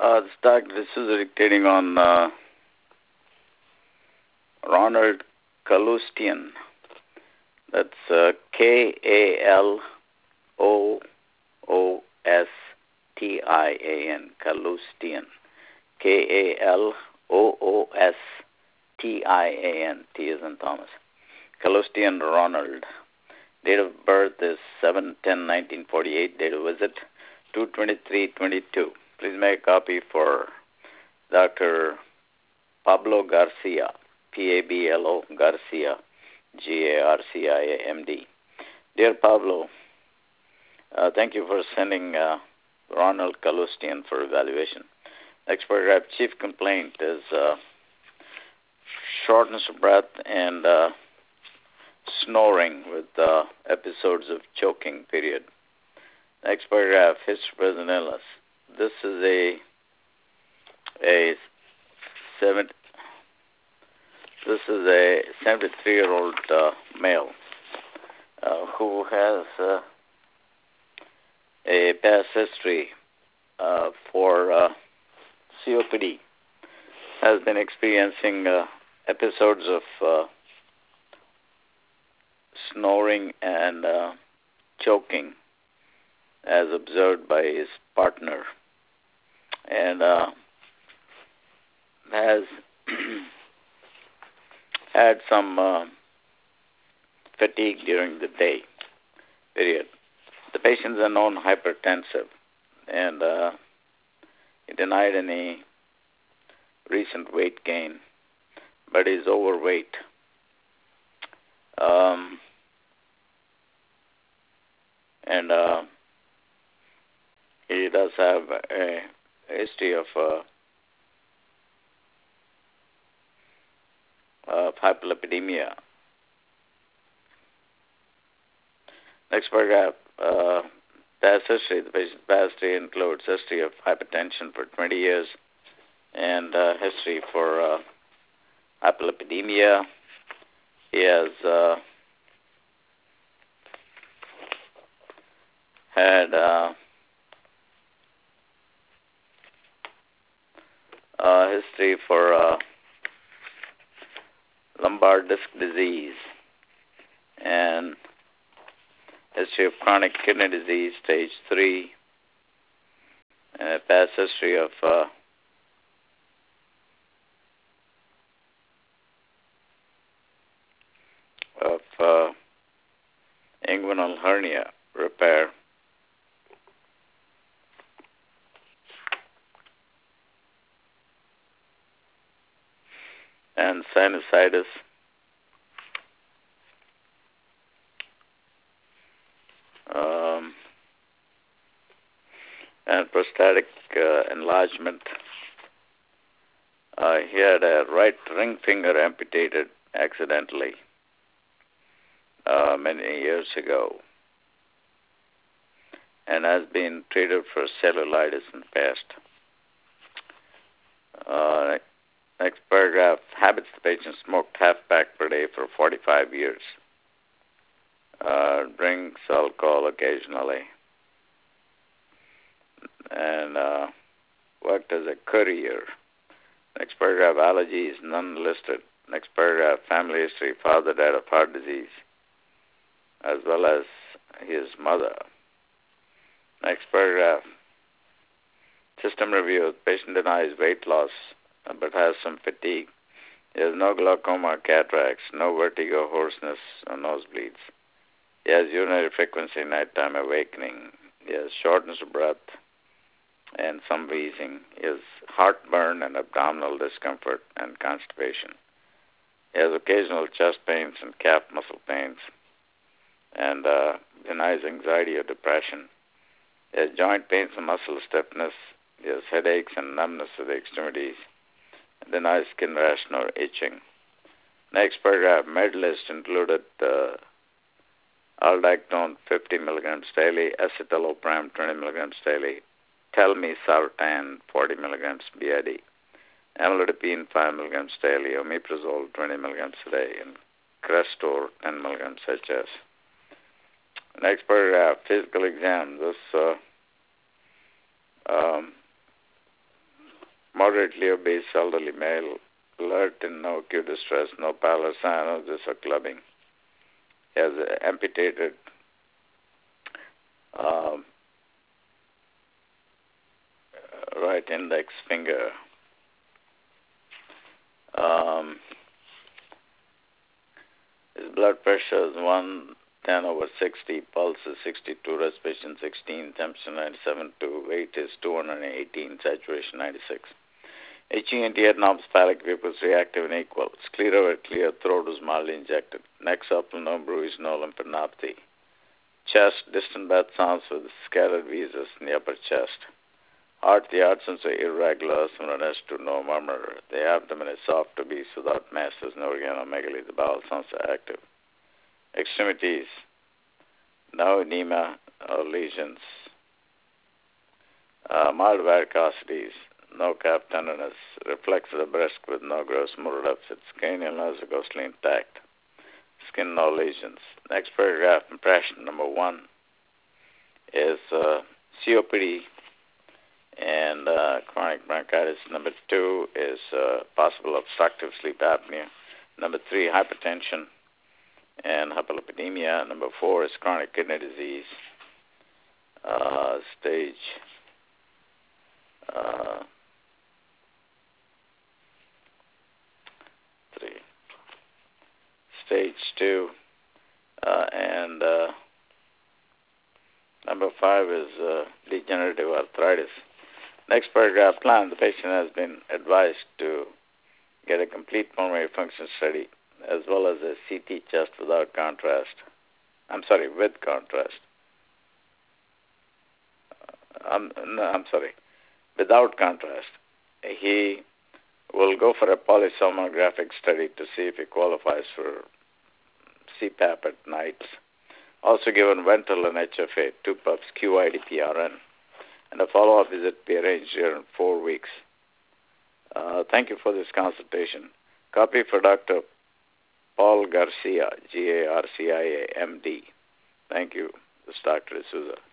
This is dictating on Ronald Kalustian. That's Kaloostian. Kalustian. Kaloostian. T as in Thomas. Kalustian Ronald. Date of birth is 7/10/1948. Date of visit 2/23/22. Please make a copy for Dr. Pablo Garcia, Pablo Garcia, Garcia, MD. Dear Pablo, thank you for sending Ronald Kalustian for evaluation. Next paragraph, chief complaint is shortness of breath and snoring with episodes of choking, period. Next paragraph, history, present illness. This is a 73-year-old male who has a past history for COPD, has been experiencing episodes of snoring and choking as observed by his partner, and has had some fatigue during the day, period. The patient is a known hypertensive, and he denied any recent weight gain, but is overweight. And he does have a history of hyperlipidemia. Next paragraph, past history. The patient's past history includes history of hypertension for 20 years and history for hyperlipidemia. He has had history for lumbar disc disease and history of chronic kidney disease, stage 3, and past history of inguinal hernia repair. And sinusitis, and prostatic enlargement. He had a right ring finger amputated accidentally many years ago, and has been treated for cellulitis in the past. Next paragraph, habits. The patient smoked half pack per day for 45 years. Drinks alcohol occasionally. And worked as a courier. Next paragraph, allergies, none listed. Next paragraph, family history. Father died of heart disease, as well as his mother. Next paragraph, system review. The patient denies weight loss, but has some fatigue. He has no glaucoma, cataracts, no vertigo, hoarseness, or nosebleeds. He has urinary frequency, nighttime awakening. He has shortness of breath and some wheezing. He has heartburn and abdominal discomfort and constipation. He has occasional chest pains and calf muscle pains, and denies anxiety or depression. He has joint pains and muscle stiffness. He has headaches and numbness of the extremities. Denies skin rash or itching. Next paragraph, med list included aldactone 50 milligrams daily, escitalopram 20 milligrams daily, telmisartan 40 milligrams BID, amlodipine 5 milligrams daily, omeprazole 20 milligrams a day, and Crestor 10 milligrams HS. Next paragraph, physical exam. This moderately obese elderly male, alert and no acute distress, no pallor, cyanosis or clubbing. He has amputated um, right index finger. Um, his blood pressure is 110/60, pulse is 62, respiration 16, temperature 97.2, weight is 218, saturation 96. HENT had non-spastic pupils reactive and equal. Sclera were clear, throat was mildly injected. Neck supple, no bruise, no lymphadenopathy. Chest, distant breath sounds with scattered viscera in the upper chest. Heart, the absence of irregular, similar to no murmur. The abdomen is soft, obese, without masses, no organomegaly. The bowel sounds are active. Extremities, no edema or lesions. Mild varicosities, no calf tenderness. Reflex of the breast with no gross motor deficits. Cranial nerves are ghostly intact. Skin, no lesions. Next paragraph, impression number 1 is COPD and chronic bronchitis. Number 2 is possible obstructive sleep apnea. Number 3, hypertension and hyperlipidemia. Number 4 is chronic kidney disease. Stage 3. Stage 2. And number 5 is degenerative arthritis. Next paragraph, plan. The patient has been advised to get a complete pulmonary function study as well as a CT chest without contrast. With contrast. Without contrast. He will go for a polysomnographic study to see if he qualifies for CPAP at nights. Also given Ventolin and HFA, 2 puffs, QIDPRN, and a follow-up visit be arranged here in 4 weeks. Thank you for this consultation. Copy for Dr. Paul Garcia, Garcia, MD. Thank you. This is Dr. D'Souza.